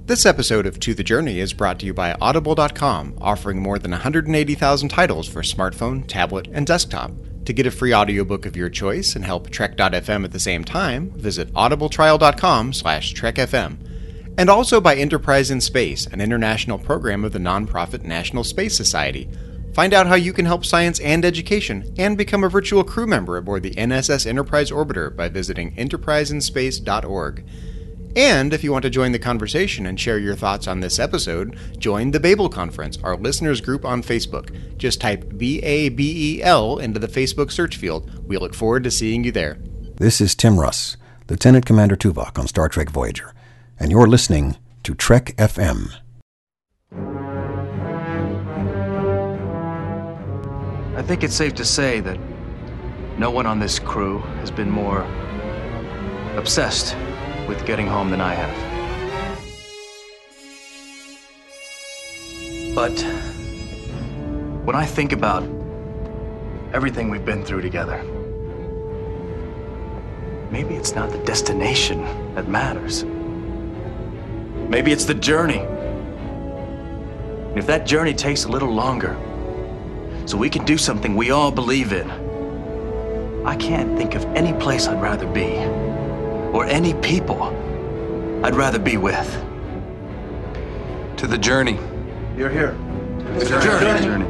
This episode of To the Journey is brought to you by Audible.com, offering more than 180,000 titles for smartphone, tablet, and desktop. To get a free audiobook of your choice and help Trek.fm at the same time, visit audibletrial.com/trekfm. And also by Enterprise in Space, an international program of the nonprofit National Space Society. Find out how you can help science and education and become a virtual crew member aboard the NSS Enterprise Orbiter by visiting enterpriseinspace.org. And if you want to join the conversation and share your thoughts on this episode, join the Babel Conference, our listeners group on Facebook. Just type BABEL into the Facebook search field. We look forward to seeing you there. This is Tim Russ, Lieutenant Commander Tuvok on Star Trek Voyager, and you're listening to Trek FM. I think it's safe to say that no one on this crew has been more obsessed with getting home than I have. But when I think about everything we've been through together, maybe it's not the destination that matters. Maybe it's the journey. And if that journey takes a little longer, so we can do something we all believe in, I can't think of any place I'd rather be, or any people I'd rather be with. To the journey. You're here. To the journey.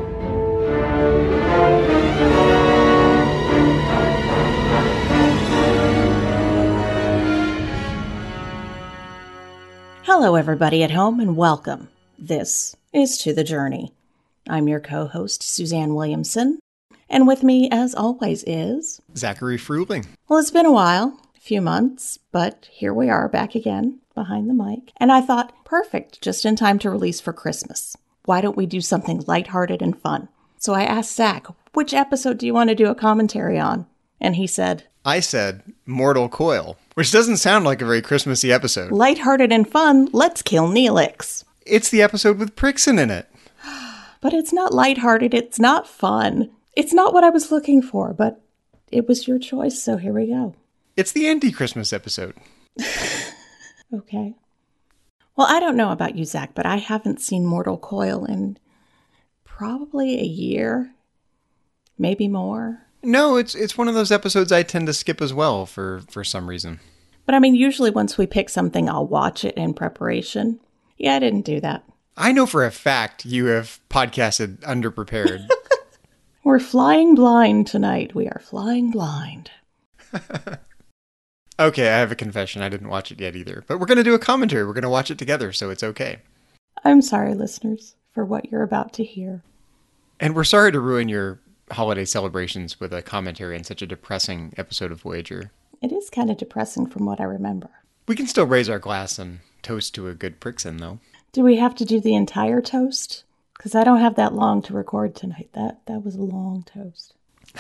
Hello, everybody at home, and welcome. This is To the Journey. I'm your co-host, Suzanne Williamson, and with me, as always, is... Zachary Fruling. Well, it's been a while. Few months, but here we are back again behind the mic. And I thought, perfect, just in time to release for Christmas. Why don't we do something lighthearted and fun? So I asked Zach, which episode do you want to do a commentary on? And he said... I said, Mortal Coil, which doesn't sound like a very Christmassy episode. Lighthearted and fun, let's kill Neelix. It's the episode with Prixon in it. But it's not lighthearted, it's not fun. It's not what I was looking for, but it was your choice, so here we go. It's the anti-Christmas episode. Okay. Well, I don't know about you, Zach, but I haven't seen Mortal Coil in probably a year, maybe more. No, it's one of those episodes I tend to skip as well for some reason. But I mean, usually once we pick something, I'll watch it in preparation. Yeah, I didn't do that. I know for a fact you have podcasted underprepared. We're flying blind tonight. We are flying blind. Okay, I have a confession. I didn't watch it yet either. But we're going to do a commentary. We're going to watch it together, so it's okay. I'm sorry, listeners, for what you're about to hear. And we're sorry to ruin your holiday celebrations with a commentary on such a depressing episode of Voyager. It is kind of depressing from what I remember. We can still raise our glass and toast to a good Prixon, though. Do we have to do the entire toast? Because I don't have that long to record tonight. That was a long toast.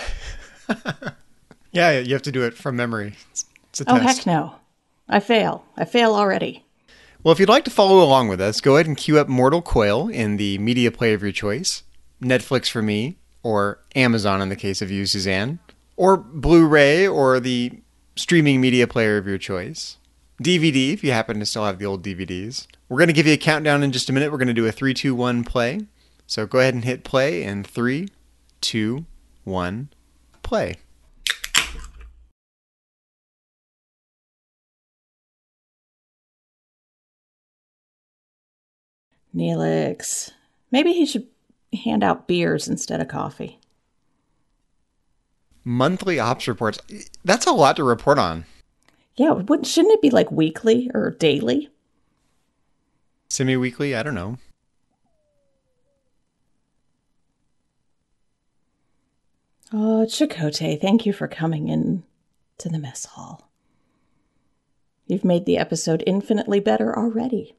Yeah, you have to do it from memory. It's a Oh, test. heck no. I fail. I fail already. Well, if you'd like to follow along with us, go ahead and queue up Mortal Coil in the media player of your choice. Netflix for me, or Amazon in the case of you, Suzanne, or Blu-ray, or the streaming media player of your choice. DVD, if you happen to still have the old DVDs. We're going to give you a countdown in just a minute. We're going to do a 3, 2, 1 play. So go ahead and hit play in 3, 2, 1, play. Neelix. Maybe he should hand out beers instead of coffee. Monthly ops reports. That's a lot to report on. Yeah, shouldn't it be like weekly or daily? Semi-weekly? I don't know. Oh, Chakotay, thank you for coming in to the mess hall. You've made the episode infinitely better already.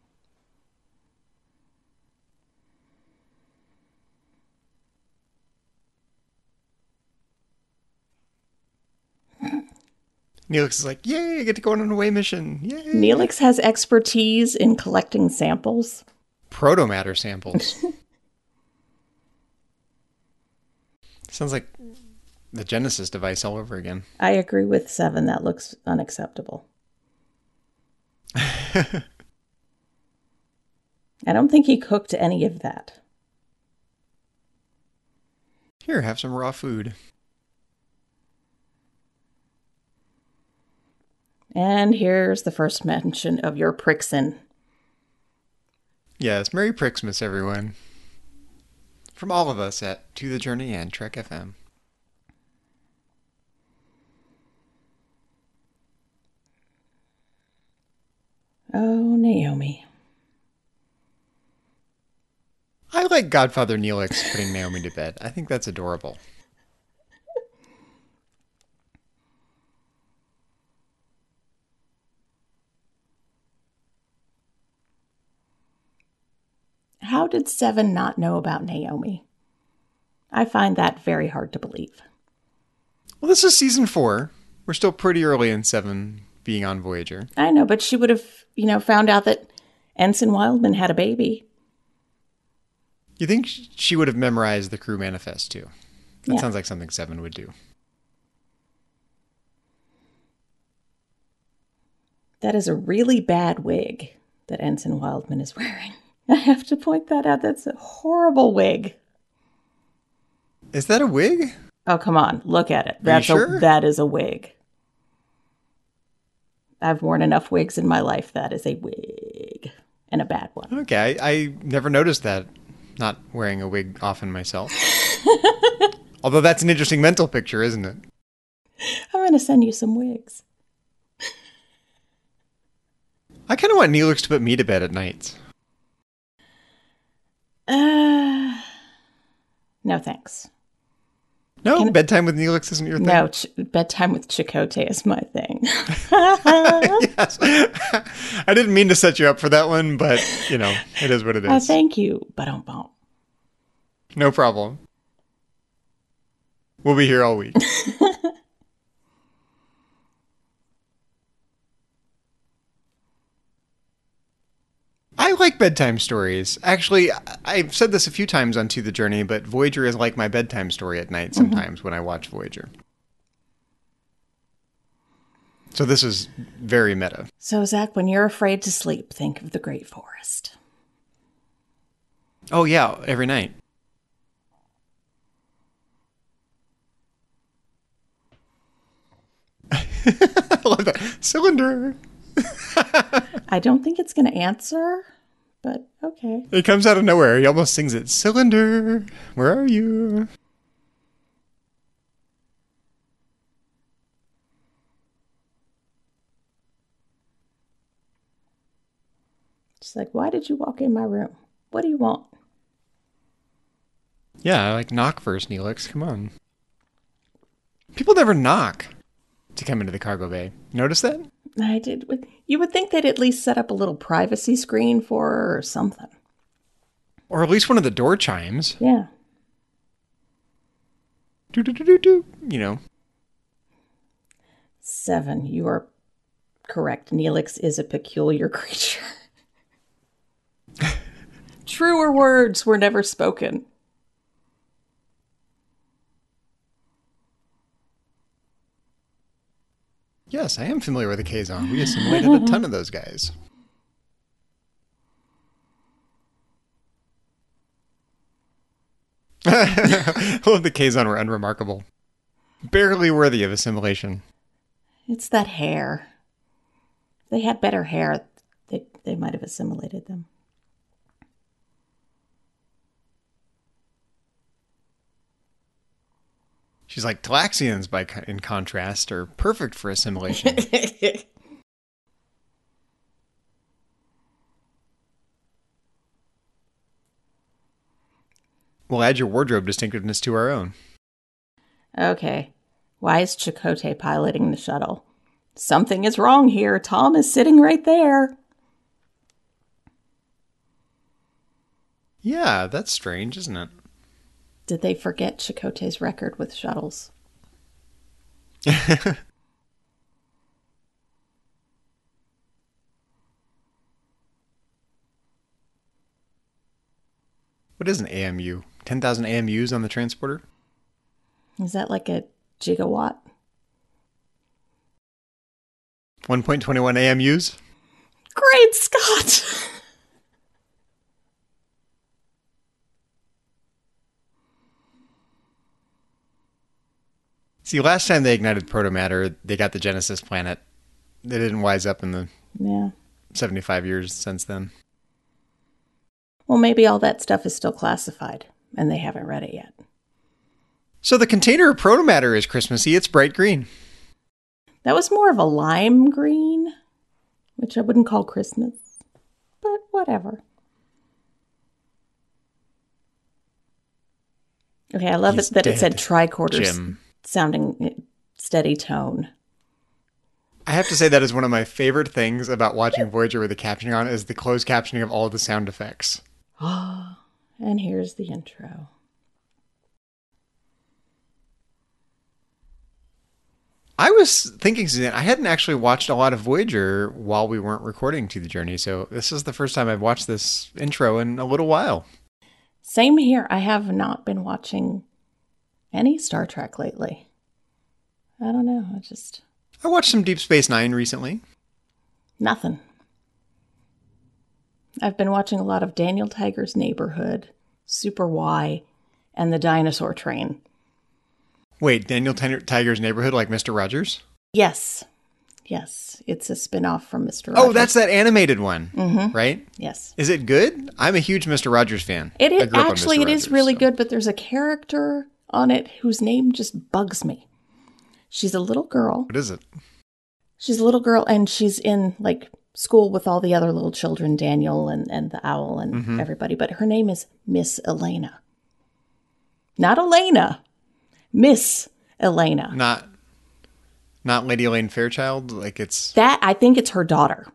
Neelix is like, yay, I get to go on an away mission. Yay. Neelix has expertise in collecting samples. Protomatter samples. Sounds like the Genesis device all over again. I agree with Seven. That looks unacceptable. I don't think he cooked any of that. Here, have some raw food. And here's the first mention of your Prixin. Yes, Merry Prixmas, everyone. From all of us at To The Journey and Trek FM. Oh, Naomi. I like Godfather Neelix putting Naomi to bed. I think that's adorable. How did Seven not know about Naomi? I find that very hard to believe. Well, this is season 4. We're still pretty early in 7 being on Voyager. I know, but she would have, found out that Ensign Wildman had a baby. You think she would have memorized the crew manifest, too? That Yeah. sounds like something 7 would do. That is a really bad wig that Ensign Wildman is wearing. I have to point that out. That's a horrible wig. Is that a wig? Oh, come on. Look at it. Are you sure? That is a wig. I've worn enough wigs in my life. That is a wig. And a bad one. Okay, I never noticed that. Not wearing a wig often myself. Although that's an interesting mental picture, isn't it? I'm going to send you some wigs. I kind of want Neelix to put me to bed at nights. No, thanks. No, bedtime with Neelix isn't your thing? No, bedtime with Chakotay is my thing. Yes. I didn't mean to set you up for that one, but, it is what it is. Thank you, but I won't. No problem. We'll be here all week. I like bedtime stories. Actually, I've said this a few times on To The Journey, but Voyager is like my bedtime story at night sometimes when I watch Voyager. So this is very meta. So, Zach, when you're afraid to sleep, think of the Great Forest. Oh, yeah, every night. I love that. Cylinder. I don't think it's going to answer, but okay. It comes out of nowhere. He almost sings it. Cylinder, where are you? She's like, why did you walk in my room? What do you want? Yeah, like knock first, Neelix. Come on. People never knock to come into the cargo bay. Notice that? I did. You would think they'd at least set up a little privacy screen for her or something. Or at least one of the door chimes. Yeah. Do. 7, you are correct. Neelix is a peculiar creature. Truer words were never spoken. Yes, I am familiar with the Kazon. We assimilated a ton of those guys. Well, the Kazon were unremarkable. Barely worthy of assimilation. It's that hair. If they had better hair, they might have assimilated them. She's like, Talaxians, in contrast, are perfect for assimilation. We'll add your wardrobe distinctiveness to our own. Okay. Why is Chakotay piloting the shuttle? Something is wrong here. Tom is sitting right there. Yeah, that's strange, isn't it? Did they forget Chakotay's record with shuttles? What is an AMU? 10,000 AMUs on the transporter? Is that like a gigawatt? 1.21 AMUs? Great Scott! See, last time they ignited protomatter, they got the Genesis planet. They didn't wise up in the 75 years since then. Well, maybe all that stuff is still classified, and they haven't read it yet. So the container of protomatter is Christmassy. It's bright green. That was more of a lime green, which I wouldn't call Christmas, but whatever. Okay, I love it that it said tricorders, Jim. sounding steady tone. I have to say that is one of my favorite things about watching Voyager with the captioning on is the closed captioning of all the sound effects. And here's the intro. I was thinking, Suzanne, I hadn't actually watched a lot of Voyager while we weren't recording To the Journey, so this is the first time I've watched this intro in a little while. Same here. I have not been watching any Star Trek lately. I don't know. I watched some Deep Space Nine recently. Nothing. I've been watching a lot of Daniel Tiger's Neighborhood, Super Y, and The Dinosaur Train. Wait, Daniel Tiger's Neighborhood, like Mr. Rogers? Yes. It's a spin-off from Mr. Rogers. Oh, that's that animated one, right? Yes. Is it good? I'm a huge Mr. Rogers fan. It is I grew up on actually, Mr. it is Rogers, really so. good, but there's a character on it whose name just bugs me. She's a little girl. What is it? She's a little girl, and she's in, like, school with all the other little children, Daniel and the owl and everybody, but her name is Miss Elena. Not Elena. Miss Elena. Not Lady Elaine Fairchild? Like it's... That, I think it's her daughter.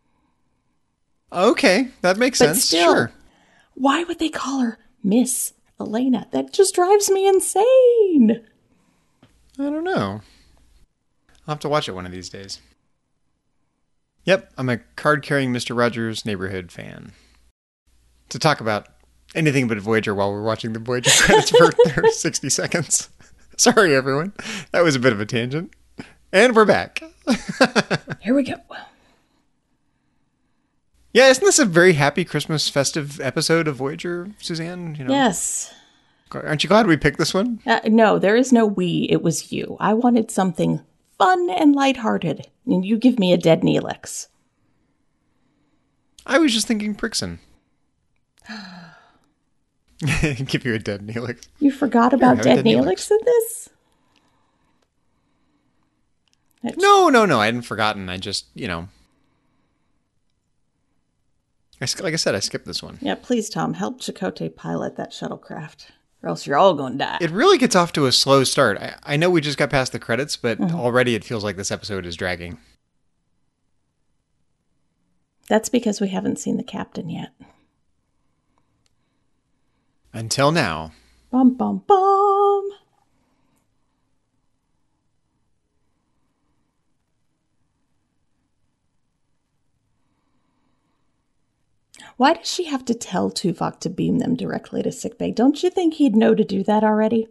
Okay, that makes But sense. still, Sure. why would they call her Miss Elena? That just drives me insane. I don't know. I'll have to watch it one of these days. Yep, I'm a card-carrying Mr. Rogers Neighborhood fan. To talk about anything but Voyager while we're watching the Voyager credits for 60 seconds. Sorry, everyone. That was a bit of a tangent. And we're back. Here we go. Yeah, isn't this a very happy Christmas festive episode of Voyager, Suzanne? You know, Yes. Aren't you glad we picked this one? No, there is no we. It was you. I wanted something fun and lighthearted. And you give me a dead Neelix. I was just thinking Prixon. Give you a dead Neelix. You forgot about have dead dead Neelix in this? No. I hadn't forgotten. I just, like I said, I skipped this one. Yeah, please, Tom, help Chakotay pilot that shuttlecraft, or else you're all going to die. It really gets off to a slow start. I know we just got past the credits, but already it feels like this episode is dragging. That's because we haven't seen the captain yet. Until now. Bum, bum, bum. Why does she have to tell Tuvok to beam them directly to sickbay? Don't you think he'd know to do that already?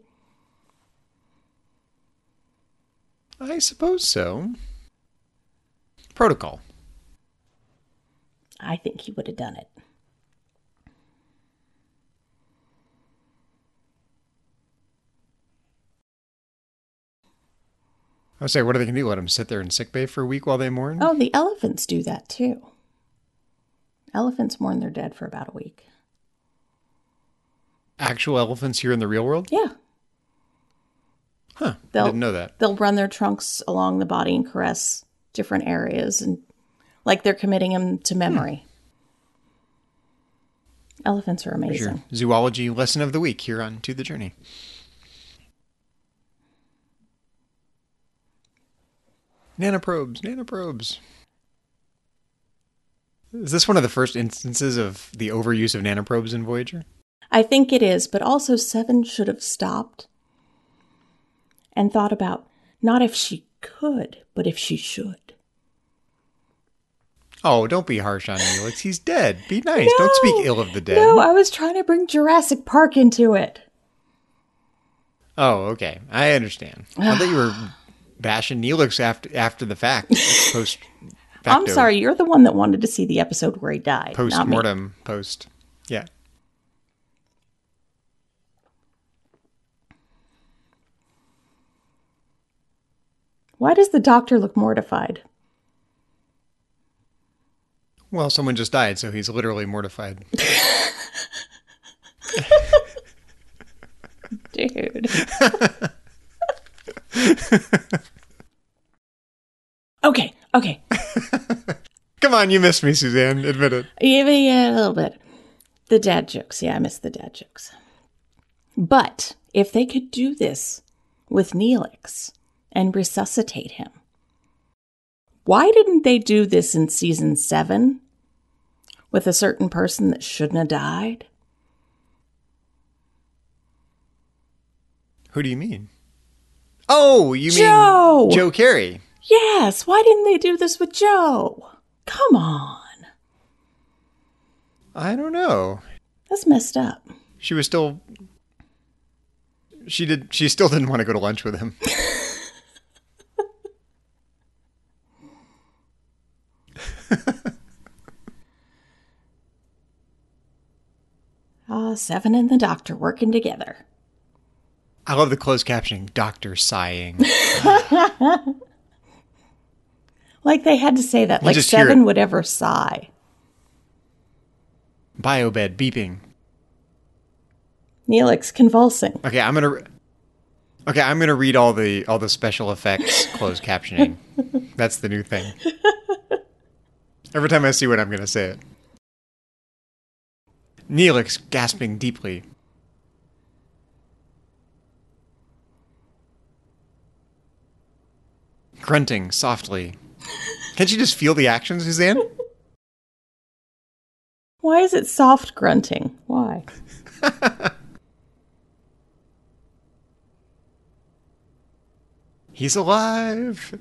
I suppose so. Protocol. I think he would have done it. I would say, what are they going to do? Let them sit there in sickbay for a week while they mourn? Oh, the elephants do that too. Elephants mourn their dead for about a week. Actual elephants here in the real world? Yeah. Huh. I didn't know that. They'll run their trunks along the body and caress different areas, and like they're committing them to memory. Elephants are Here's amazing. your zoology lesson of the week here on To the Journey. Nanoprobes. Is this one of the first instances of the overuse of nanoprobes in Voyager? I think it is, but also Seven should have stopped and thought about not if she could, but if she should. Oh, don't be harsh on Neelix. He's dead. Be nice. Don't speak ill of the dead. No, I was trying to bring Jurassic Park into it. Oh, okay. I understand. I thought you were bashing Neelix after the fact. Post facto. I'm sorry, you're the one that wanted to see the episode where he died. not me. Post-mortem. Post. Yeah. Why does the doctor look mortified? Well, someone just died, so he's literally mortified. Dude. Okay. Come on, you missed me, Suzanne. Admit it. Yeah, a little bit. The dad jokes. Yeah, I missed the dad jokes. But if they could do this with Neelix and resuscitate him, why didn't they do this in season 7 with a certain person that shouldn't have died? Who do you mean? Oh, you Joe! mean Joe Carey. Yes, why didn't they do this with Joe? Come on. I don't know. That's messed up. She still didn't want to go to lunch with him. 7 and the doctor working together. I love the closed captioning. Doctor sighing. Like they had to say that. You Like just hear 7 it. would ever sigh. Biobed beeping. Neelix convulsing. Okay, I'm gonna read all the special effects closed captioning. That's the new thing. Every time I see what I'm gonna say it. Neelix gasping deeply. Grunting softly. Can't you just feel the action, Suzanne? Why is it soft grunting? Why? He's alive.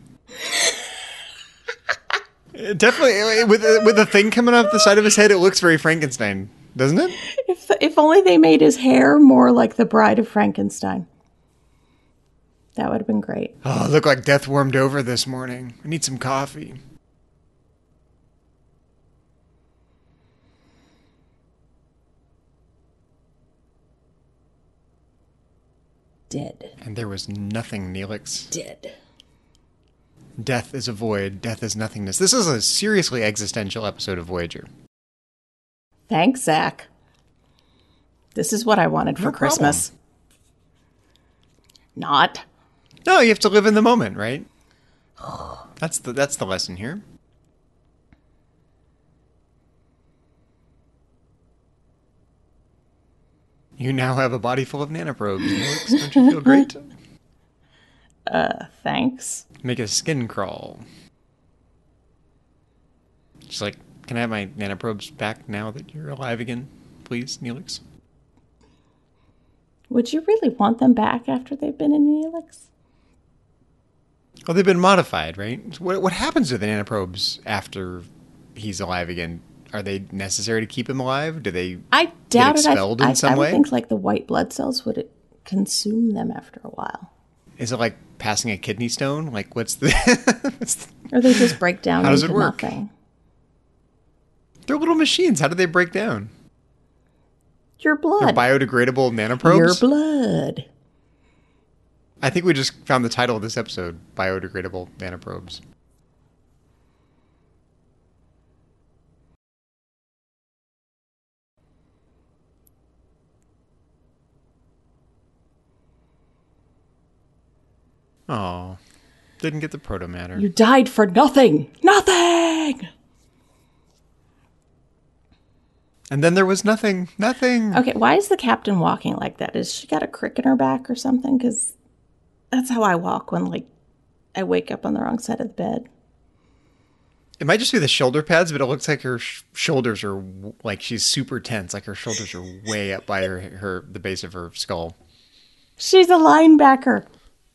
Definitely, with the thing coming off the side of his head, it looks very Frankenstein, doesn't it? If only they made his hair more like the Bride of Frankenstein. That would have been great. Oh, look like death warmed over this morning. I need some coffee. Dead. And there was nothing, Neelix. Dead. Death is a void. Death is nothingness. This is a seriously existential episode of Voyager. Thanks, Zach. This is what I wanted for No problem. Christmas. Not. No, you have to live in the moment, right? That's the lesson here. You now have a body full of nanoprobes. Neelix. Don't you feel great? Thanks. Make a skin crawl. Just like, can I have my nanoprobes back now that you're alive again, please, Neelix? Would you really want them back after they've been in Neelix? Well, they've been modified, right? What happens to the nanoprobes after he's alive again? Are they necessary to keep him alive? Do they I doubt get expelled in some I would way? think like the white blood cells would consume them after a while. Is it like passing a kidney stone? Like, what's the... Or they just break down How does into it work? nothing. They're little machines. How do they break down? Your They're blood. biodegradable nanoprobes? Your blood. I think we just found the title of this episode, Biodegradable Nanoprobes. Oh, didn't get the protomatter. You died for nothing. Nothing! And then there was nothing. Nothing. Okay, why is the captain walking like that? Is she got a crick in her back or something? Because that's how I walk when, like, I wake up on the wrong side of the bed. It might just be the shoulder pads, but it looks like her shoulders are, like, she's super tense. Like, her shoulders are way up by the base of her skull. She's a linebacker.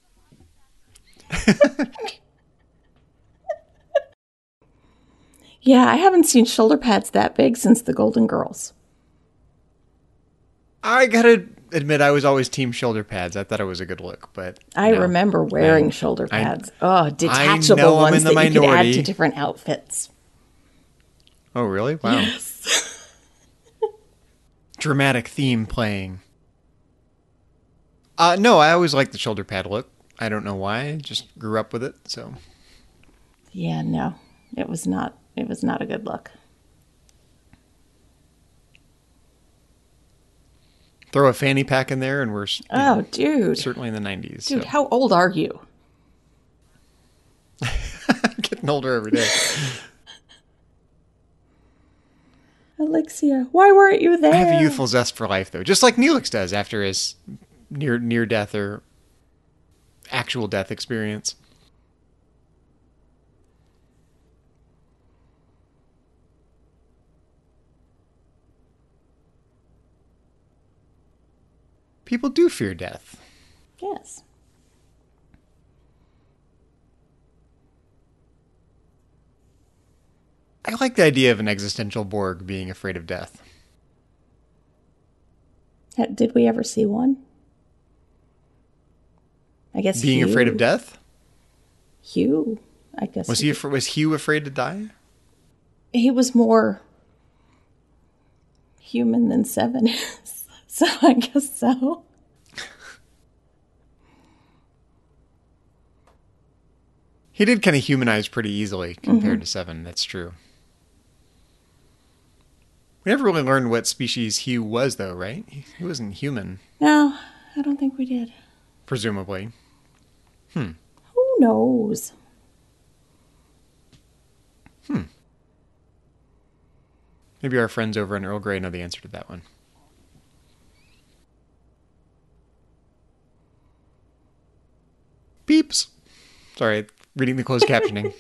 Yeah, I haven't seen shoulder pads that big since the Golden Girls. I gotta admit, I was always team shoulder pads. I thought it was a good look, but I no. remember wearing shoulder pads. Detachable know I'm ones in the that you could add minority. to different outfits. Oh, really? Wow. Dramatic theme playing. No, I always liked the shoulder pad look. I don't know why. I just grew up with it, so. Yeah, no. It was not a good look. Throw a fanny pack in there and we're Dude. certainly in the 90s. Dude, so. how old are you? Getting older every day. Alexia, why weren't you there? I have a youthful zest for life, though, just like Neelix does after his near death or actual death experience. People do fear death. Yes. I like the idea of an existential Borg being afraid of death. Did we ever see one? I guess Being Hugh. afraid of death? Hugh, I guess. Was Hugh afraid to die? He was more human than Seven is. So I guess so. He did kind of humanize pretty easily compared to Seven. That's true. We never really learned what species Hugh was, though, right? He wasn't human. No, I don't think we did. Presumably. Who knows? Maybe our friends over in Earl Grey know the answer to that one. Beeps. Sorry, reading the closed captioning.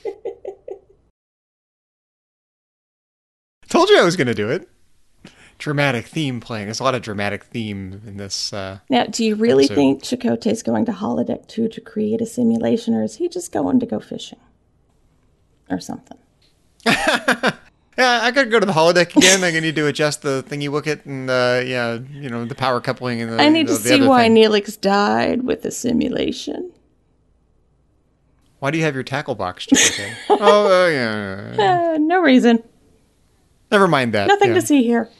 Told you I was going to do it. Dramatic theme playing. There's a lot of dramatic theme in this. Now, do you really episode. think Chakotay's going to Holodeck 2 to create a simulation, or is he just going to go fishing? Or something? Yeah, I gotta go to the holodeck again. I need to adjust the thingy wicket and the power coupling and the. I need to the see other why thing. Neelix died with the simulation. Why do you have your tackle box, Chakotay? Yeah. No reason. Never mind that. Nothing yeah. to see here.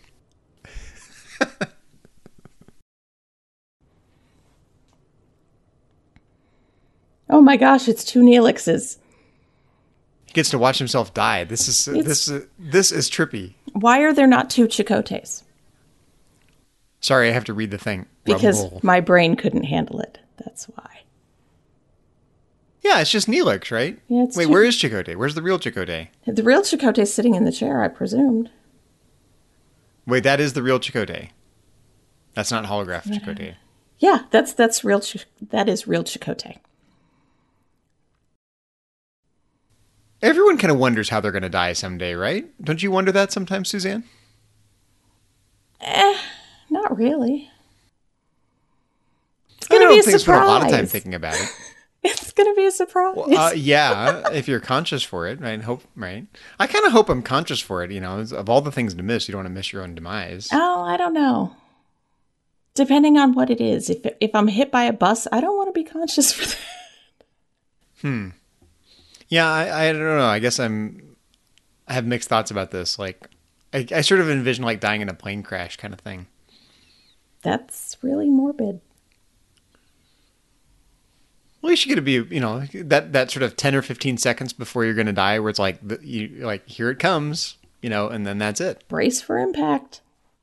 Oh my gosh, it's two Neelixes. He gets to watch himself die. This is trippy. Why are there not two Chakotays? Sorry, I have to read the thing. Because Rumble. my brain couldn't handle it. That's why. Yeah, it's just Neelix, right? Yeah, it's Wait, Chak- where is Chakotay? Where's the real Chakotay? The real Chakotay's sitting in the chair, I presumed. Wait, that is the real Chakotay. That's not holograph Chakotay. Yeah, that's real. That is real Chakotay. Everyone kind of wonders how they're going to die someday, right? Don't you wonder that sometimes, Suzanne? Not really. It's I going to don't be a think surprise. spend a lot of time thinking about it. It's going to be a surprise. Well, yeah, if you're conscious for it, right? Right. I kind of hope I'm conscious for it. You know, of all the things to miss, you don't want to miss your own demise. Oh, I don't know. Depending on what it is. If I'm hit by a bus, I don't want to be conscious for that. Yeah, I don't know. I guess I have mixed thoughts about this. Like, I sort of envision like dying in a plane crash kind of thing. That's really morbid. Well, you should get to be, that sort of 10 or 15 seconds before you're going to die, where it's like, here it comes, and then that's it. Brace for impact.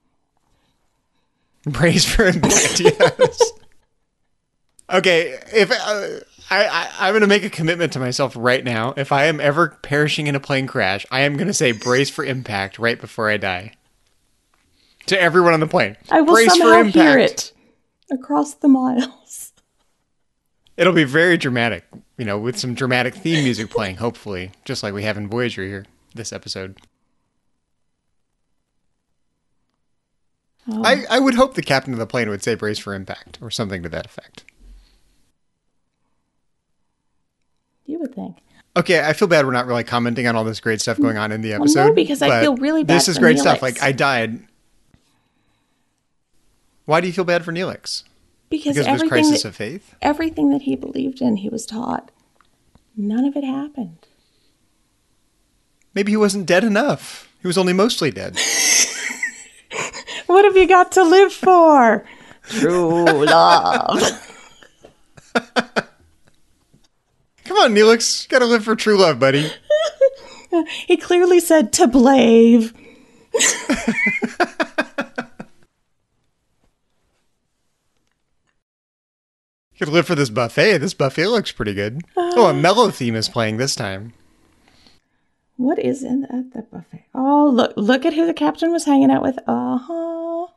Brace for impact, yes. Okay, if I'm going to make a commitment to myself right now. If I am ever perishing in a plane crash, I am going to say brace for impact right before I die. To everyone on the plane. I will brace somehow for impact. hear it across the miles. It'll be very dramatic, with some dramatic theme music playing, hopefully, just like we have in Voyager here, this episode. Oh. I would hope the captain of the plane would say brace for impact, or something to that effect. You would think. Okay, I feel bad we're not really commenting on all this great stuff going on in the episode. Well, no, because I but feel really bad This is for great Neelix. stuff. Like, I died. Why do you feel bad for Neelix? Because Because of his crisis of faith? everything that he believed in, he was taught. None of it happened. Maybe he wasn't dead enough. He was only mostly dead. What have you got to live for? True love. Come on, Neelix. Gotta live for true love, buddy. He clearly said to Blave. Gotta live for this buffet. This buffet looks pretty good. Oh, a mellow theme is playing this time. What is in at the buffet? Oh, look at who the captain was hanging out with. Uh-huh.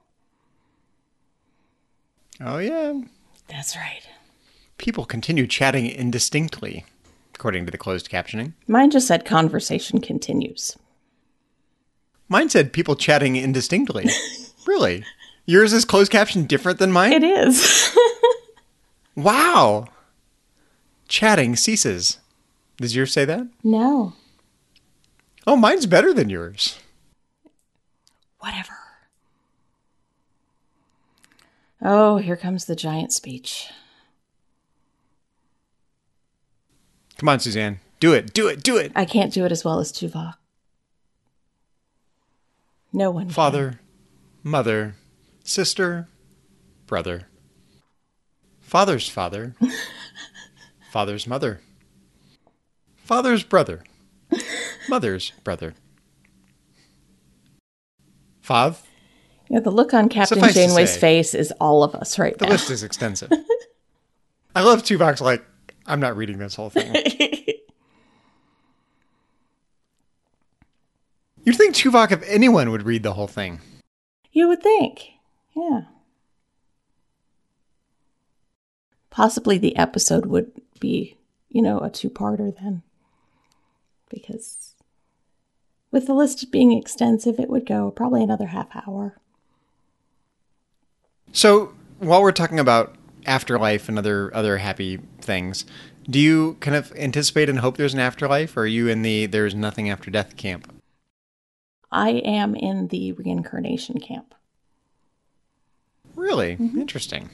Oh, yeah. That's right. People continue chatting indistinctly, according to the closed captioning. Mine just said conversation continues. Mine said people chatting indistinctly. Really? Yours is closed caption different than mine? It is. Wow. Chatting ceases. Does yours say that? No. Oh, mine's better than yours. Whatever. Oh, here comes the giant speech. Come on, Suzanne. Do it. Do it. Do it. I can't do it as well as Tuvok. No one can. Father, mother, sister, brother. Father's father. Father's mother. Father's brother. Mother's brother. Fav. Yeah, the look on Captain Suffice to Janeway's say, face is all of us right The now. list is extensive. I love Tuvok's like, I'm not reading this whole thing. You'd think Tuvok, if anyone, would read the whole thing. You would think. Yeah. Possibly the episode would be, a two-parter then. Because with the list being extensive, it would go probably another half hour. So, while we're talking about afterlife and other happy things, do you kind of anticipate and hope there's an afterlife, or are you in the there's nothing after death camp? I am in the reincarnation camp. Really? Interesting.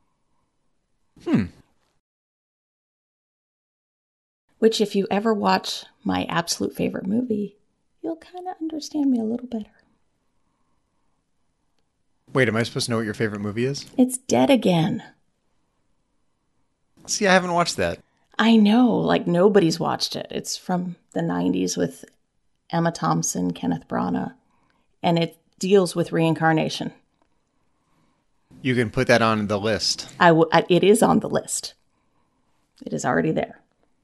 Which, if you ever watch my absolute favorite movie, you'll kind of understand me a little better. Wait, am I supposed to know what your favorite movie is? It's Dead Again. See, I haven't watched that. I know, like nobody's watched it. It's from the 90s with Emma Thompson, Kenneth Branagh, and it deals with reincarnation. You can put that on the list. It is on the list. It is already there.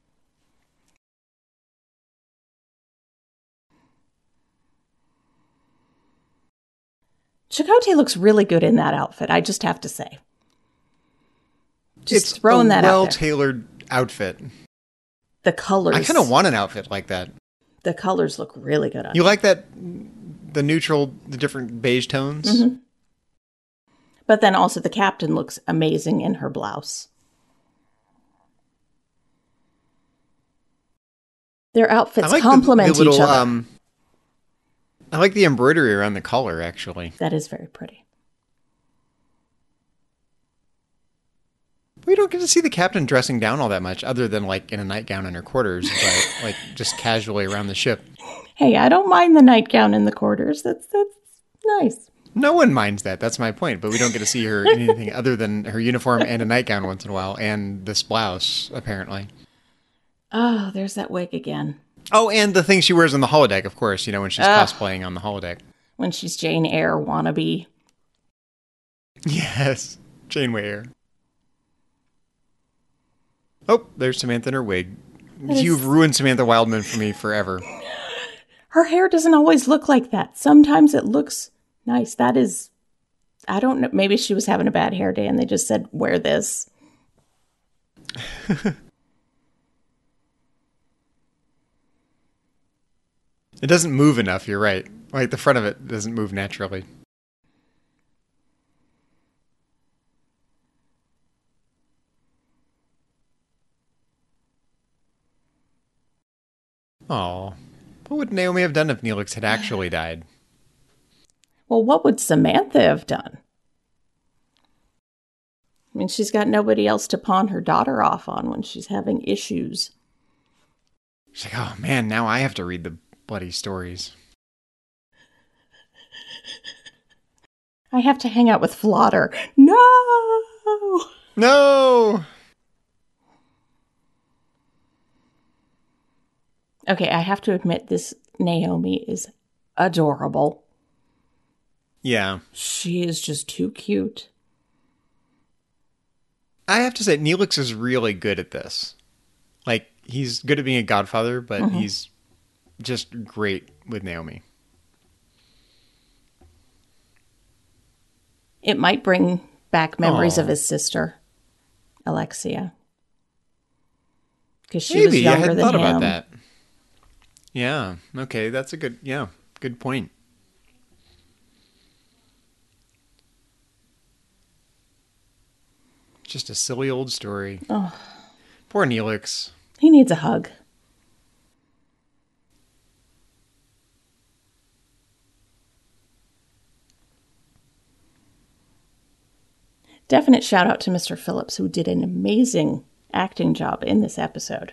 Chakotay looks really good in that outfit, I just have to say. Just It's throwing a that out there. well-tailored outfit. The colors. I kind of want an outfit like that. The colors look really good on You it. like that, the different beige tones? Mm-hmm. But then also the captain looks amazing in her blouse. Their outfits complement each other. I like the embroidery around the collar, actually. That is very pretty. We don't get to see the captain dressing down all that much, other than like in a nightgown in her quarters, but like just casually around the ship. Hey, I don't mind the nightgown in the quarters. That's nice. No one minds that. That's my point. But we don't get to see her in anything other than her uniform and a nightgown once in a while, and this blouse, apparently. Oh, there's that wig again. Oh, and the thing she wears on the holodeck, of course, when she's cosplaying on the holodeck. When she's Jane Eyre wannabe. Yes, Janeway Eyre. Oh, there's Samantha in her wig. You've ruined Samantha Wildman for me forever. Her hair doesn't always look like that. Sometimes it looks nice. That is, I don't know. Maybe she was having a bad hair day and they just said, wear this. It doesn't move enough, you're right. Like, the front of it doesn't move naturally. Oh, what would Naomi have done if Neelix had actually died? Well, what would Samantha have done? I mean, she's got nobody else to pawn her daughter off on when she's having issues. She's like, oh man, now I have to read the bloody stories. I have to hang out with Flotter. No! No! Okay, I have to admit this Naomi is adorable. Yeah. She is just too cute. I have to say, Neelix is really good at this. Like, he's good at being a godfather, but he's just great with Naomi. It might bring back memories of Aw. his sister, Alexia. Because she was Maybe. I younger hadn't than thought him. about that. Yeah. Okay, that's a good point. Just a silly old story. Oh. Poor Neelix. He needs a hug. Definite shout out to Mr. Phillips, who did an amazing acting job in this episode.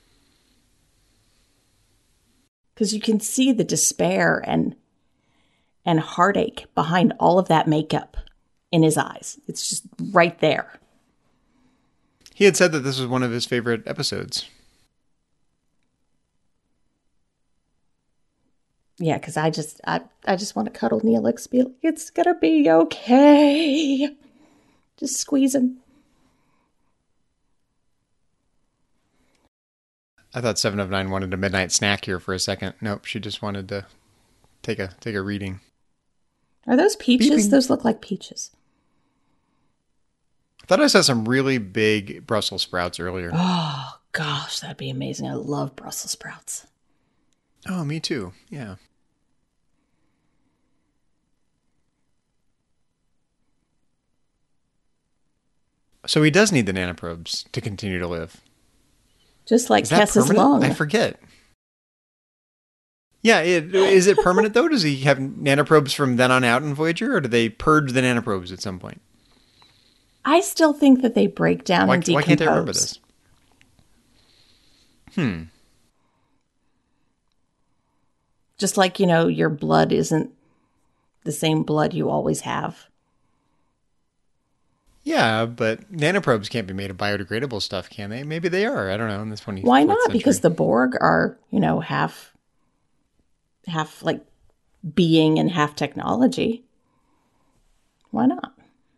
Because you can see the despair and heartache behind all of that makeup in his eyes. It's just right there. He had said that this was one of his favorite episodes. Yeah, because I just want to cuddle Neelix, be like, it's gonna be okay. Just squeeze him. I thought 7 of 9 wanted a midnight snack here for a second. Nope, she just wanted to take a reading. Are those peaches? Beeping. Those look like peaches. I thought I saw some really big Brussels sprouts earlier. Oh, gosh, that'd be amazing. I love Brussels sprouts. Oh, me too. Yeah. So he does need the nanoprobes to continue to live. Just like Is that Kess's permanent? lung. I forget. Yeah, is it permanent though? Does he have nanoprobes from then on out in Voyager, or do they purge the nanoprobes at some point? I still think that they break down and decompose. Why can't I remember this? Just like, your blood isn't the same blood you always have. Yeah, but nanoprobes can't be made of biodegradable stuff, can they? Maybe they are. I don't know. In this 24th Why not? century. Because the Borg are, half like being and half technology. Why not?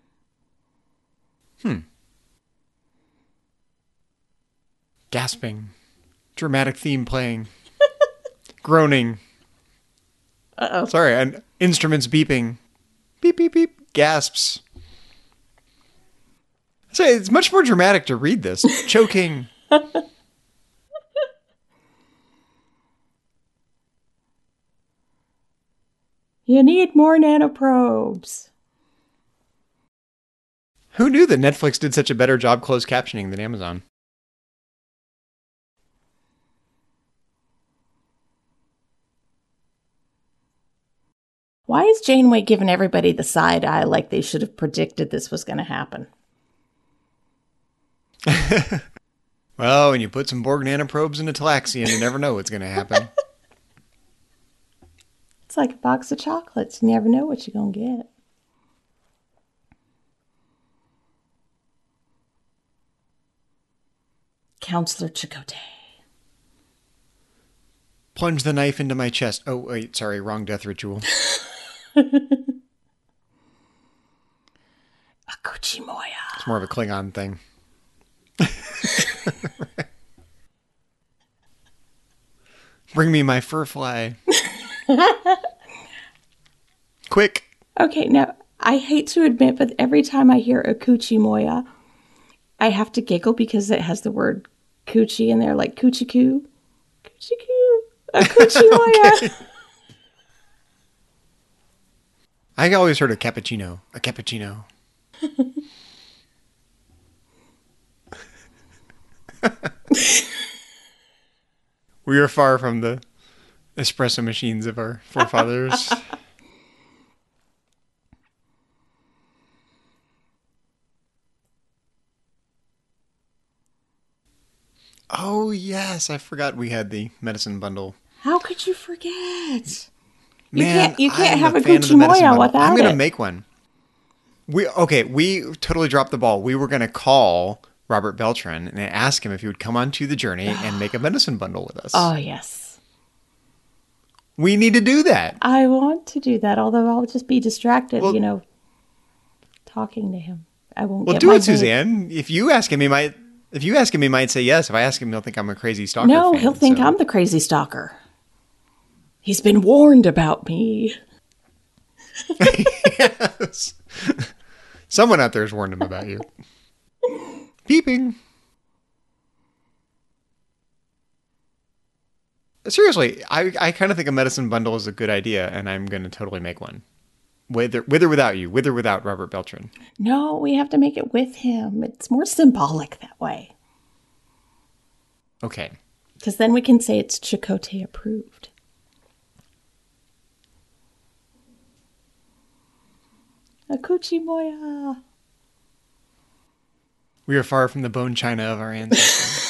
Gasping, dramatic theme playing, groaning. Uh-oh. Sorry, and instruments beeping, beep beep beep, gasps. So it's much more dramatic to read this. Choking. You need more nanoprobes. Who knew that Netflix did such a better job closed captioning than Amazon? Why is Janeway giving everybody the side eye like they should have predicted this was going to happen? Well, when you put some Borg nanoprobes into Talaxian, you never know what's going to happen. It's like a box of chocolates. You never know what you're going to get. Counselor Chakotay. Plunge the knife into my chest. Oh, wait, sorry, wrong death ritual. Akuchimoya. It's more of a Klingon thing. Bring me my fur fly. Quick. Okay, now, I hate to admit, but every time I hear Akuchimoya, I have to giggle because it has the word coochie in there, like coochie-coo. Coochie-coo. Akuchimoya. Okay. I always heard a cappuccino. A cappuccino. We are far from the espresso machines of our forefathers. Oh, yes. I forgot we had the medicine bundle. How could you forget? Man, you can't I'm have a fan of the medicine Kuchimoya bundle. without I'm going to it. make one. We totally dropped the ball. We were going to call Robert Beltran and ask him if he would come onto the journey and make a medicine bundle with us. Oh, yes. We need to do that. I want to do that, although I'll just be distracted, Well- talking to him. I won't Well, get do my it, date. Suzanne. If you ask him, he might say yes. If I ask him, he'll think I'm a crazy stalker. No, fan, he'll think so- I'm the crazy stalker. He's been warned about me. Yes. Someone out there has warned him about you. Peeping. Seriously, I kind of think a medicine bundle is a good idea, and I'm going to totally make one. With or without you, with or without Robert Beltran. No, we have to make it with him. It's more symbolic that way. Okay. Because then we can say it's Chakotay approved. Akuchi Moya. We are far from the bone china of our ancestors.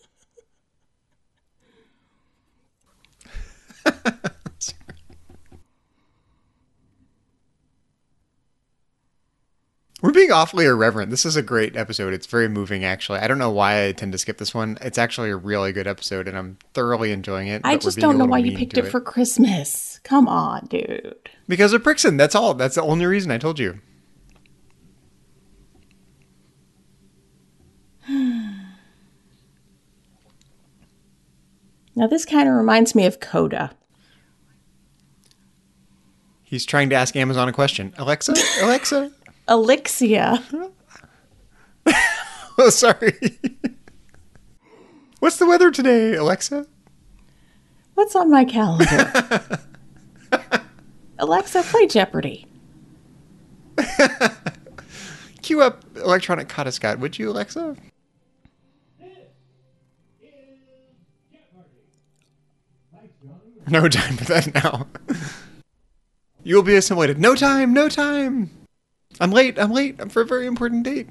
We're being awfully irreverent. This is a great episode. It's very moving, actually. I don't know why I tend to skip this one. It's actually a really good episode, and I'm thoroughly enjoying it. I but we're just being a don't know little why you mean picked to it for Christmas. Come on, dude. Because of Prixon, that's all. That's the only reason I told you. Now, this kind of reminds me of Coda. He's trying to ask Amazon a question. Alexa? Alexa? Elixia. Oh, sorry. What's the weather today, Alexa? What's on my calendar? Alexa, play Jeopardy. Cue up electronic Scott, would you, Alexa? No time for that now. You will be assimilated. No time, no time. I'm late. I'm for a very important date.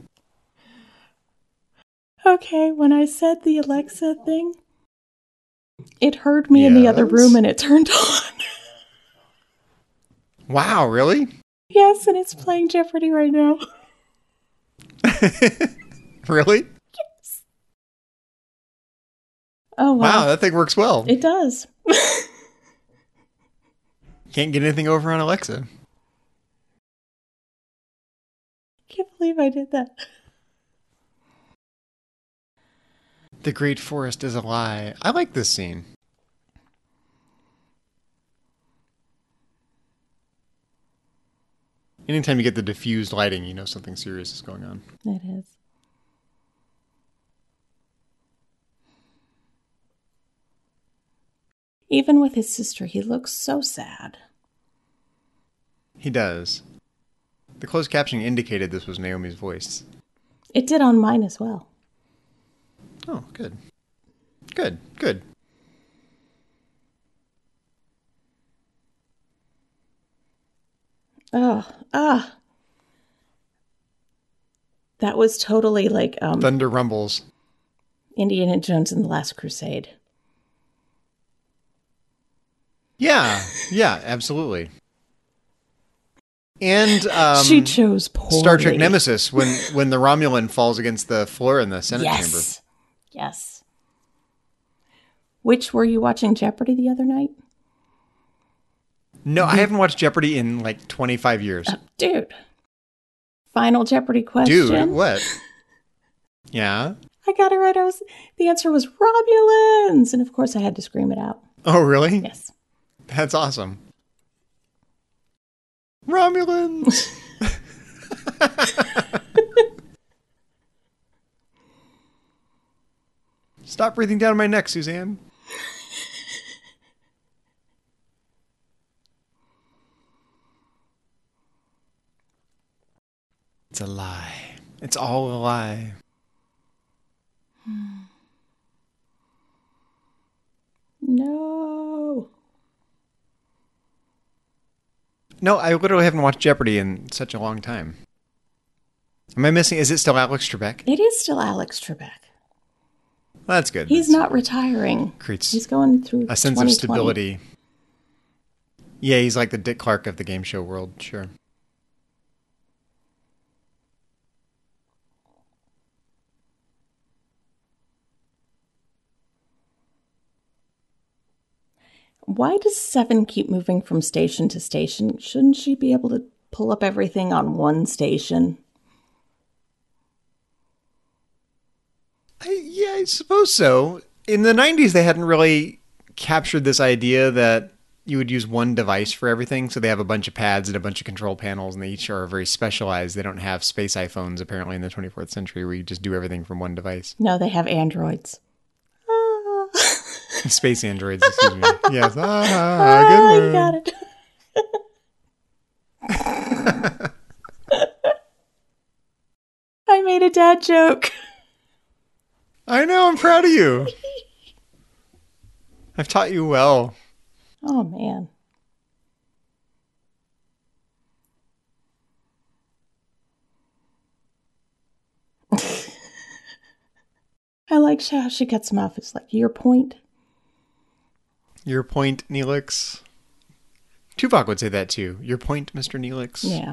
Okay, when I said the Alexa thing, it heard me in the other Yes? room and it turned on. Wow, really? Yes, and it's playing Jeopardy right now. Really? Oh, Wow, wow. that thing works well. It does. Can't get anything over on Alexa. Can't believe I did that. The Great Forest is a lie. I like this scene. Anytime you get the diffused lighting, you know something serious is going on. It is. Even with his sister, he looks so sad. He does. The closed captioning indicated this was Naomi's voice. It did on mine as well. Oh, good. Good, good. Oh, that was totally like Thunder rumbles. Indiana Jones and the Last Crusade. Yeah, absolutely. And She chose poorly. Star Trek Nemesis when the Romulan falls against the floor in the Senate chamber. Yes. Which were you watching Jeopardy the other night? No, I haven't watched Jeopardy in like 25 years. Dude. Final Jeopardy question. Dude, what? Yeah. I got it right. The answer was Romulans. And of course I had to scream it out. Oh, really? Yes. That's awesome. Romulans. Stop breathing down my neck, Suzanne. It's a lie. It's all a lie. No. No, I literally haven't watched Jeopardy in such a long time. Am I missing? Is it still Alex Trebek? It is still Alex Trebek. Well, that's good. He's That's- not retiring. creates He's going through a sense of 2020. stability. Yeah, he's like the Dick Clark of the game show world, sure. Why does Seven keep moving from station to station? Shouldn't she be able to pull up everything on one station? I suppose so. In the 90s, they hadn't really captured this idea that you would use one device for everything. So they have a bunch of pads and a bunch of control panels, and they each are very specialized. They don't have space iPhones, apparently, in the 24th century, where you just do everything from one device. No, they have androids. Space androids, excuse me. Yes. Good I word. got it. I made a dad joke. I know, I'm proud of you. I've taught you well. Oh, man. I like how she cuts him off. It's like, your point? Your point, Neelix. Tuvok would say that too. Your point, Mr. Neelix. Yeah.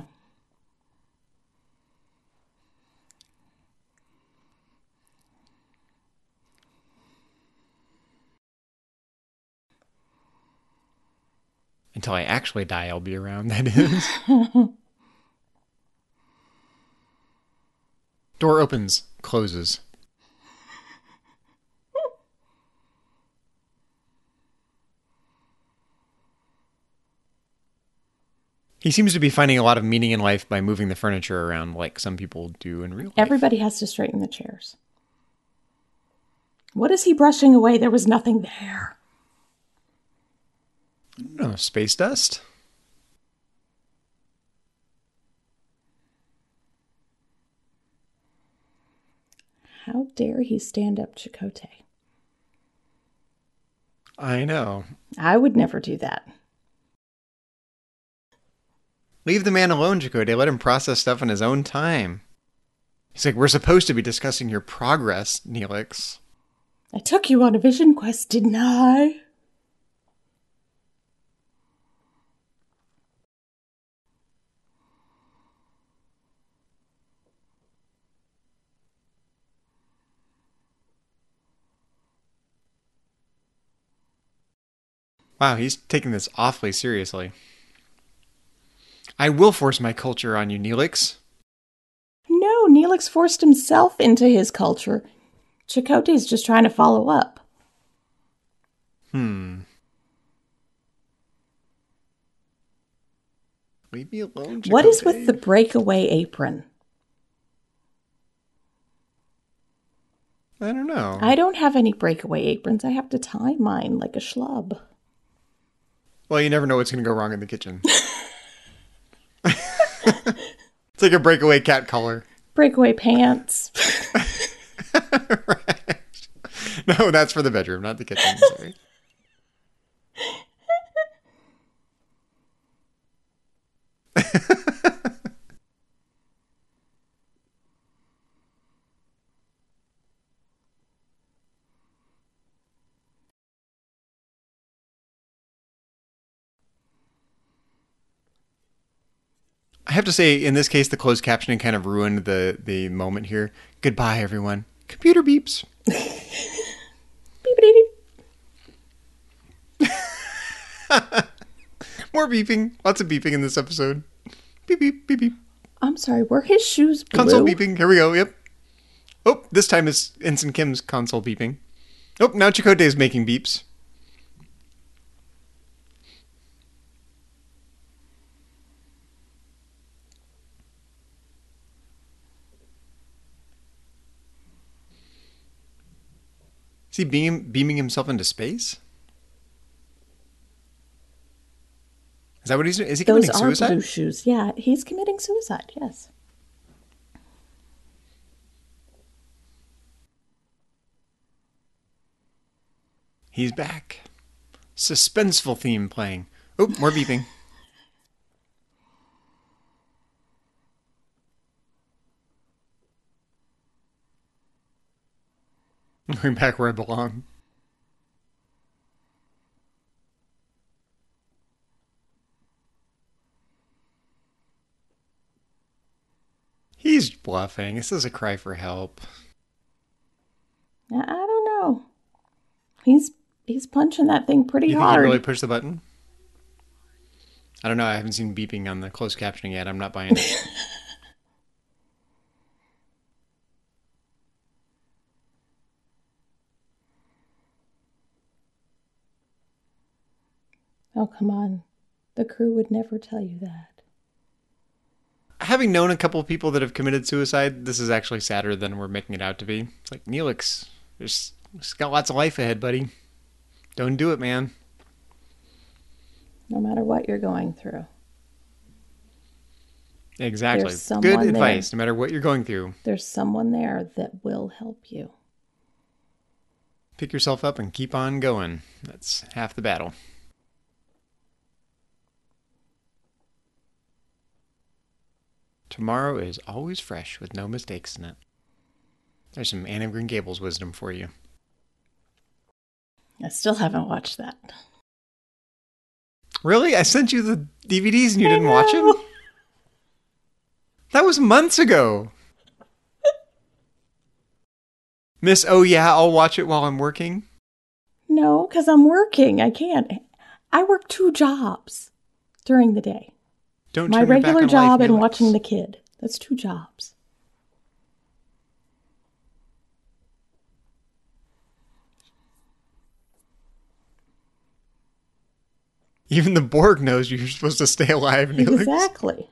Until I actually die, I'll be around, that is. Door opens, closes. He seems to be finding a lot of meaning in life by moving the furniture around like some people do in real life. Everybody has to straighten the chairs. What is he brushing away? There was nothing there. No, space dust? How dare he stand up Chakotay? I know. I would never do that. Leave the man alone, Chakotay. Let him process stuff in his own time. He's like, we're supposed to be discussing your progress, Neelix. I took you on a vision quest, didn't I? Wow, he's taking this awfully seriously. I will force my culture on you, Neelix. No, Neelix forced himself into his culture. Chakotay's just trying to follow up. Leave me alone, Chakotay. What is with the breakaway apron? I don't know. I don't have any breakaway aprons. I have to tie mine like a schlub. Well, you never know what's going to go wrong in the kitchen. It's like a breakaway cat collar. Breakaway pants. Right. No, that's for the bedroom, not the kitchen. Sorry. I have to say, in this case, the closed captioning kind of ruined the moment here. Goodbye, everyone. Computer beeps. Beep-a-dee-dee. More beeping. Lots of beeping in this episode. Beep, beep, beep, beep. I'm sorry, were his shoes blue? Console beeping. Here we go. Yep. Oh, this time it's Ensign Kim's console beeping. Oh, now Chakotay is making beeps. Is he beaming himself into space? Is that what he's doing? Is he committing Those are suicide? blue shoes. Yeah, he's committing suicide, yes. He's back. Suspenseful theme playing. Oh, more beeping. I'm going back where I belong. He's bluffing. This is a cry for help. I don't know. He's He's punching that thing pretty You think hard. he really pushed the button? I don't know. I haven't seen beeping on the closed captioning yet. I'm not buying it. Oh, come on. The crew would never tell you that. Having known a couple of people that have committed suicide, this is actually sadder than we're making it out to be. It's like, Neelix, there's got lots of life ahead, buddy. Don't do it, man. No matter what you're going through. Exactly. There's someone Good advice, no matter what you're going through. There's someone there that will help you. Pick yourself up and keep on going. That's half the battle. Tomorrow is always fresh with no mistakes in it. There's some Anne of Green Gables wisdom for you. I still haven't watched that. Really? I sent you the DVDs and you didn't watch them? That was months ago. Miss, oh yeah, I'll watch it while I'm working. No, because I'm working. I can't. I work 2 jobs during the day. Don't My turn your back regular on job life, and Neelix. watching the kid. That's 2 jobs. Even the Borg knows you're supposed to stay alive, Neelix. Exactly.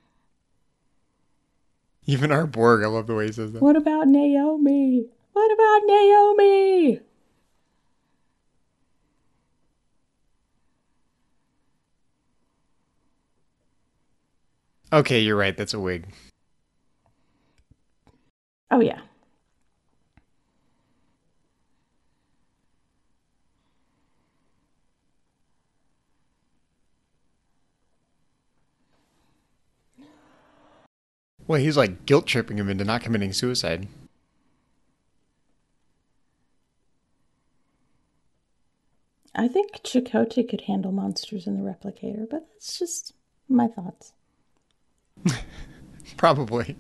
Even our Borg, I love the way he says that. What about Naomi? What about Naomi? Okay, you're right. That's a wig. Oh, yeah. Well, he's like guilt tripping him into not committing suicide. I think Chakotay could handle monsters in the replicator, but that's just my thoughts. Probably.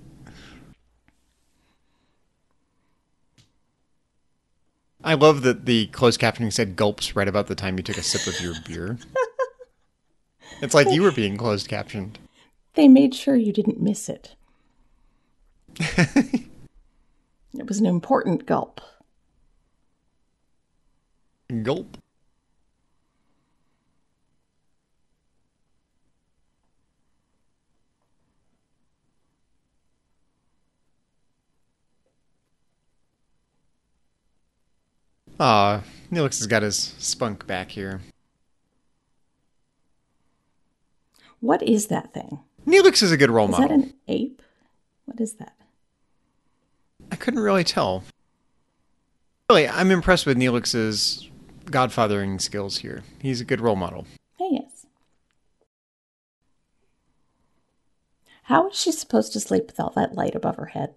I love that the closed captioning said gulps right about the time you took a sip of your beer. It's like you were being closed captioned. They made sure you didn't miss it. It was an important gulp. Gulp. Aw, Neelix has got his spunk back here. What is that thing? Neelix is a good role Is model. that an ape? What is that? I couldn't really tell. Really, I'm impressed with Neelix's godfathering skills here. He's a good role model. Hey, yes. How is she supposed to sleep with all that light above her head?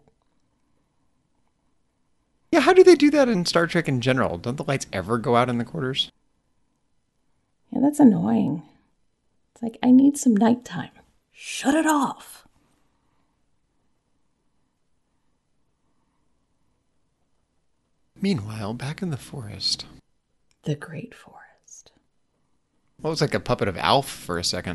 Yeah, how do they do that in Star Trek in general? Don't the lights ever go out in the quarters? Yeah, that's annoying. It's like, I need some nighttime. Shut it off. Meanwhile, back in the forest. The Great Forest. Well, it was like a puppet of Alf for a second.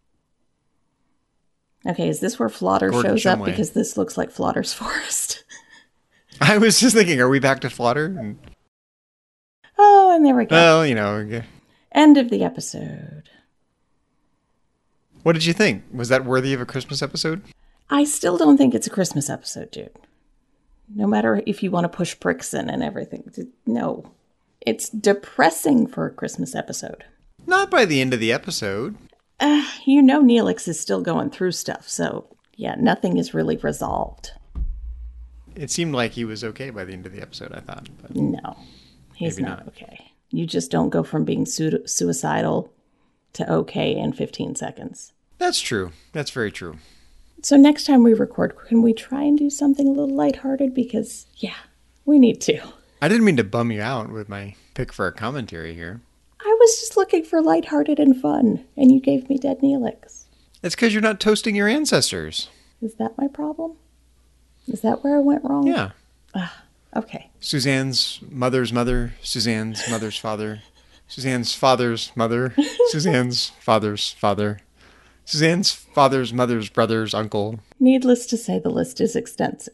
Okay, is this where Flaughter Gordon shows up? Shumway. Because this looks like Flaughter's forest. I was just thinking, are we back to Flaughter? And, Oh, and there we go. well, you know, End of the episode. what did you think? Was that worthy of a Christmas episode? I still don't think it's a Christmas episode, dude. No matter if you want to push bricks in and everything. No. It's depressing for a Christmas episode. Not by the end of the episode. You know Neelix is still going through stuff, so yeah, nothing is really resolved. It seemed like he was okay by the end of the episode, I thought. But No, he's Maybe not not. okay. You just don't go from being suicidal to okay in 15 seconds. that's true. That's very true. So next time we record, can we try and do something a little lighthearted? Because, yeah, we need to. I didn't mean to bum you out with my pick for a commentary here. I was just looking for lighthearted and fun, and you gave me Dead Neelix. It's because you're not toasting your ancestors. Is that my problem? Is that where I went wrong? Yeah. Okay. Suzanne's mother's mother, Suzanne's mother's father, Suzanne's father's mother, Suzanne's father's father, Suzanne's father's mother's brother's uncle. Needless to say, the list is extensive.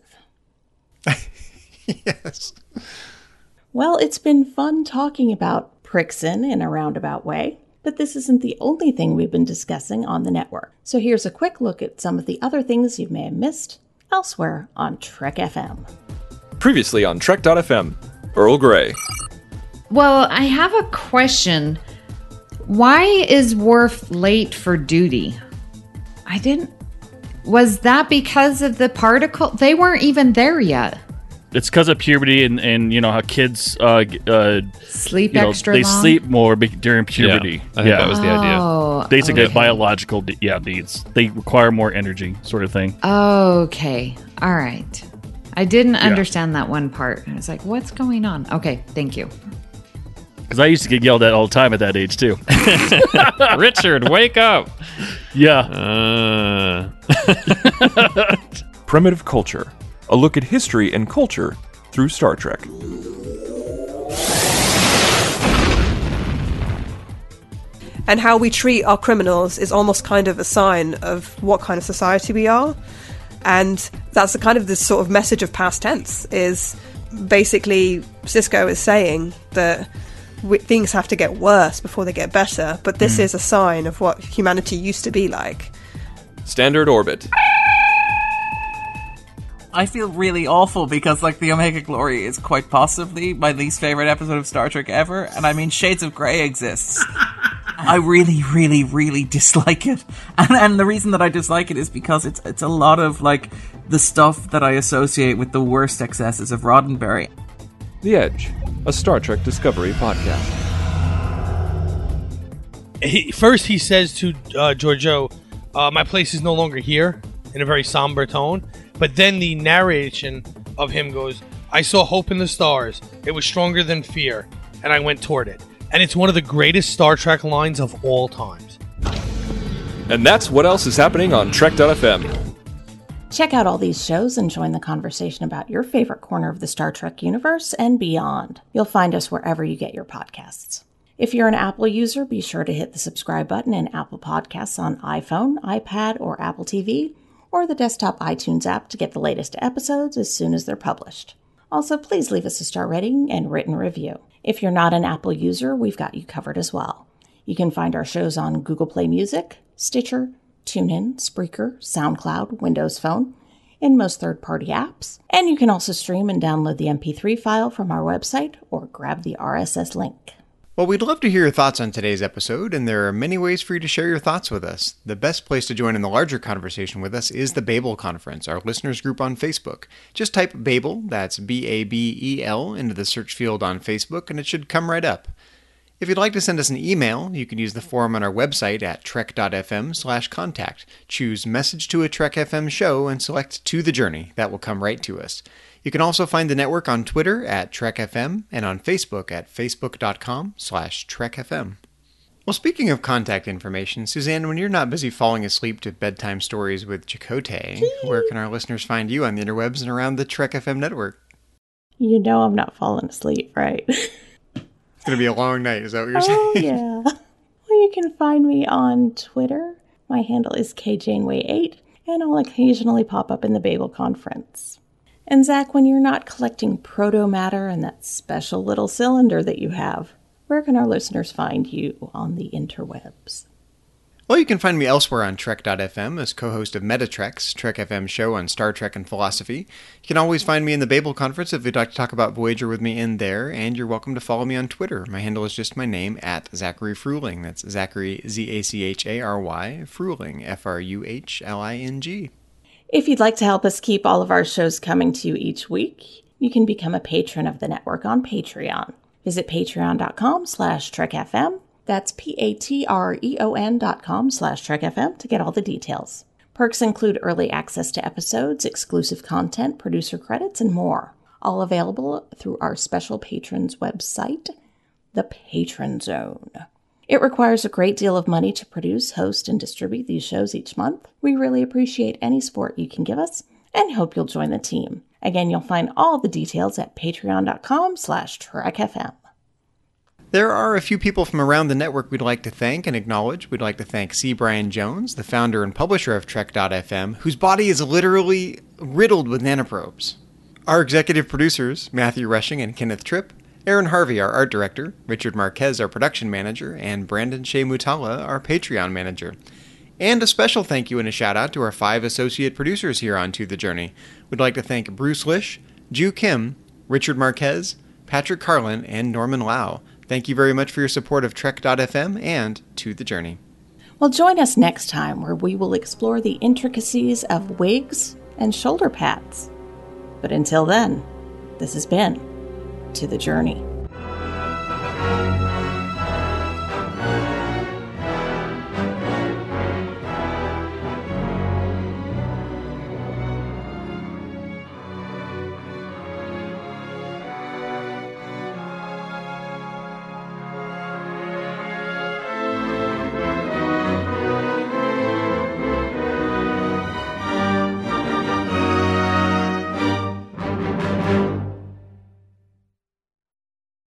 Yes. Well, it's been fun talking about Prixin in a roundabout way, but this isn't the only thing we've been discussing on the network. So here's a quick look at some of the other things you may have missed elsewhere on Trek FM. Previously on Trek.fm, Earl Grey. Well, I have a question. Why is Worf late for duty? Was that because of the particle? They weren't even there yet. It's because of puberty and you know how kids Sleep extra long? They sleep more during puberty. I think that was the idea. Basically, okay. biological needs. They require more energy, sort of thing. Okay. All right. I didn't understand that one part. I was like, what's going on? Okay, thank you. Because I used to get yelled at all the time at that age, too. Richard, wake up! Yeah. Primitive Culture. A look at history and culture through Star Trek. And how we treat our criminals is almost kind of a sign of what kind of society we are. And that's the kind of this sort of message of past tense is basically Sisko is saying that things have to get worse before they get better. But this is a sign of what humanity used to be like. Standard Orbit. I feel really awful because, like, the Omega Glory is quite possibly my least favorite episode of Star Trek ever. And I mean, Shades of Grey exists. I really, really, really dislike it. And the reason that I dislike it is because it's a lot of, like, the stuff that I associate with the worst excesses of Roddenberry. The Edge, a Star Trek Discovery podcast. First he says to Georgiou, my place is no longer here, in a very somber tone. But then the narration of him goes, I saw hope in the stars. It was stronger than fear, and I went toward it. And it's one of the greatest Star Trek lines of all times. And that's what else is happening on Trek.fm. Check out all these shows and join the conversation about your favorite corner of the Star Trek universe and beyond. You'll find us wherever you get your podcasts. If you're an Apple user, be sure to hit the subscribe button in Apple Podcasts on iPhone, iPad, or Apple TV, or the desktop iTunes app to get the latest episodes as soon as they're published. Also, please leave us a star rating and written review. If you're not an Apple user, we've got you covered as well. You can find our shows on Google Play Music, Stitcher, TuneIn, Spreaker, SoundCloud, Windows Phone, and most third-party apps. And you can also stream and download the MP3 file from our website or grab the RSS link. Well, we'd love to hear your thoughts on today's episode, and there are many ways for you to share your thoughts with us. The best place to join in the larger conversation with us is the Babel Conference, our listeners group on Facebook. Just type Babel, that's B-A-B-E-L, into the search field on Facebook, and it should come right up. If you'd like to send us an email, you can use the form on our website at trek.fm/contact. Choose Message to a Trek FM Show and select To the Journey. That will come right to us. You can also find the network on Twitter at TrekFM and on Facebook at facebook.com/TrekFM. Well, speaking of contact information, Suzanne, when you're not busy falling asleep to bedtime stories with Chakotay, where can our listeners find you on the interwebs and around the Trek FM network? You know I'm not falling asleep, right? It's going to be a long night, is that what you're saying? Oh, yeah. Well, you can find me on Twitter. My handle is KJaneway8, and I'll occasionally pop up in the Babel Conference. And Zach, when you're not collecting proto-matter in that special little cylinder that you have, where can our listeners find you on the interwebs? Well, you can find me elsewhere on Trek.fm as co-host of Metatrek's Trek FM show on Star Trek and philosophy. You can always find me in the Babel Conference if you'd like to talk about Voyager with me in there, and you're welcome to follow me on Twitter. My handle is just my name, at Zachary Fruhling. That's Zachary, Z-A-C-H-A-R-Y, Fruhling, F-R-U-H-L-I-N-G. If you'd like to help us keep all of our shows coming to you each week, you can become a patron of the network on Patreon. Visit patreon.com/TrekFM. That's patreon.com/TrekFM to get all the details. Perks include early access to episodes, exclusive content, producer credits, and more. All available through our special patrons website, the Patron Zone. It requires a great deal of money to produce, host, and distribute these shows each month. We really appreciate any support you can give us and hope you'll join the team. Again, you'll find all the details at patreon.com/trekfm. There are a few people from around the network we'd like to thank and acknowledge. We'd like to thank C. Brian Jones, the founder and publisher of Trek.fm, whose body is literally riddled with nanoprobes. Our executive producers, Matthew Rushing and Kenneth Tripp, Aaron Harvey, our art director, Richard Marquez, our production manager, and Brandon Shea Mutala, our Patreon manager. And a special thank you and a shout out to our 5 associate producers here on To the Journey. We'd like to thank Bruce Lish, Ju Kim, Richard Marquez, Patrick Carlin, and Norman Lau. Thank you very much for your support of Trek.fm and To the Journey. Well, join us next time where we will explore the intricacies of wigs and shoulder pads. But until then, this has been To the Journey.